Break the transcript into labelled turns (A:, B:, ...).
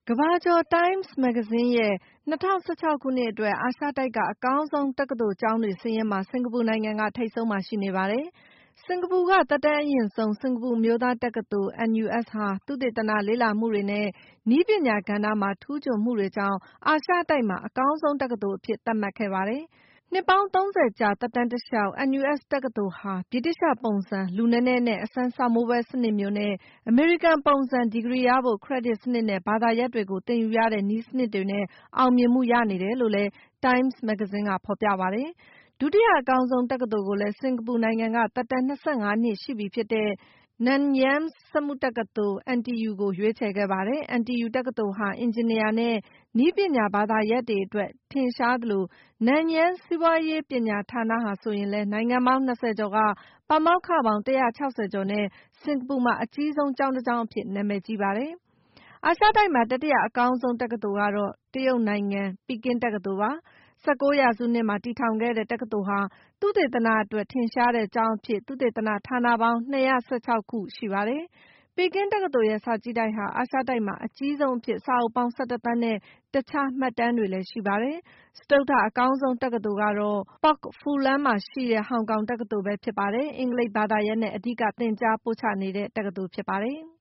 A: ကမ္ဘာကျော် Times မဂ္ဂဇင်းရဲ့2016 ခုနှစ်အတွက် အာရှတိုက်က အကောင်းဆုံးတက္ကသိုလ်ကျောင်းတွေစာရင်းမှာ စင်ကာပူနိုင်ငံက ထိပ်ဆုံးမှာရှိနေပါတယ်။ စင်ကာပူက သက်တမ်းအရင့်ဆုံး စင်ကာပူအမျိုးသားတက္ကသိုလ် NUS ဟာ သုတေသနလေ့လာမှုတွေနဲ့ နည်းပညာကဏ္ဍမှာ ထူးချွန်မှုတွေကြောင့် အာရှတိုက်မှာ အကောင်းဆုံးတက္ကသိုလ်အဖြစ် သတ်မှတ်ခဲ့ပါတယ်။ နှစ်ပေါင်း 30 ကြာ သက်တမ်းတလျှောက် NUS တက္ကသိုလ်ဟာ ဗြိတိသျှပုံစံ လူနည်းနည်းနဲ့ အစမ်းစာမေးပွဲစနစ်မျိုးနဲ့ အမေရိကန်ပုံစံ ဒီဂရီရဖို့ ခရက်ဒစ်စနစ်နဲ့ ဘာသာရပ်တွေကို သင်ယူရတဲ့ နည်းစနစ်တွေနဲ့ အောင်မြင်မှုရနေတယ်လို့လည်း Times မဂ္ဂဇင်းက ဖော်ပြပါတယ်။ ဒုတိယအကောင်းဆုံးတက္ကသိုလ်ကိုလည်း စင်ကာပူနိုင်ငံက သက်တမ်း 25 နှစ်ရှိပြီဖြစ်တဲ့ Nanyang စက်မှုတက္ကသိုလ် NTU ကို ရွေးချယ်ခဲ့ပါတယ်။ NTU တက္ကသိုလ်ဟာ အင်ဂျင်နီယာနဲ့ နည်းပညာဘာသာရပ်တွေအတွက် ထင်ရှားသလို Nanyang စီးပွားရေးပညာဌာနဟာဆိုရင်လည်း နိုင်ငံပေါင်း 20 ကျော်က ပါမောက္ခပေါင်း 160 ကျော်နဲ့ စင်ကာပူမှာ အကြီးဆုံးကျောင်းတကျောင်းအဖြစ် နာမည်ကြီးပါတယ်။ အာရှတိုက်မှာ တတိယအကောင်းဆုံးတက္ကသိုလ်ကတော့ တရုတ်နိုင်ငံ ပီကင်းတက္ကသိုလ်ပါ။ 19 ရာစုနှစ်မှာ တည်ထောင်ခဲ့တဲ့ တက္ကသိုလ်ဟာ သုတေသနအတွက် ထင်ရှားတဲ့ကျောင်းအဖြစ် သုတေသနဌာနပေါင်း 216 ခု ရှိပါတယ်။ ပီကင်းတက္ကသိုလ်ရဲ့ စာကြည့်တိုက်ဟာ အာရှတိုက်မှာ အကြီးဆုံးအဖြစ် စာအုပ်ပေါင်း 11 သန်းနဲ့ တခြားမှတ်တမ်းတွေလည်း ရှိပါတယ်။ စတုတ္ထအကောင်းဆုံးတက္ကသိုလ်ကတော့ Pok Fu Lam မှာရှိတဲ့ ဟောင်ကောင်တက္ကသိုလ်ပဲဖြစ်ပါတယ်။ အင်္ဂလိပ်ဘာသာရပ်နဲ့ အဓိက သင်ကြားပို့ချနေတဲ့ တက္ကသိုလ်ဖြစ်ပါတယ်။